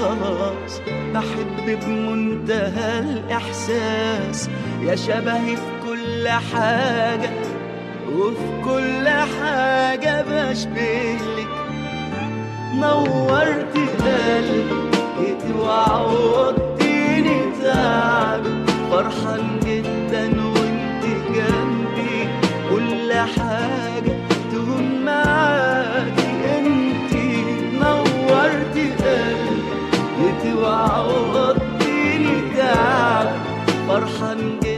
خلاص بحب بمنتهى الإحساس، يا شبهي في كل حاجة وفي كل حاجة بشبهلك. نورت قلبي جيت وعوضتيني تعب، فرحان جدا وانت جنبي، كل حاجة تهون معاكي انتي. نورت قلبي جيت وعوضتيني تعب، فرحان جدا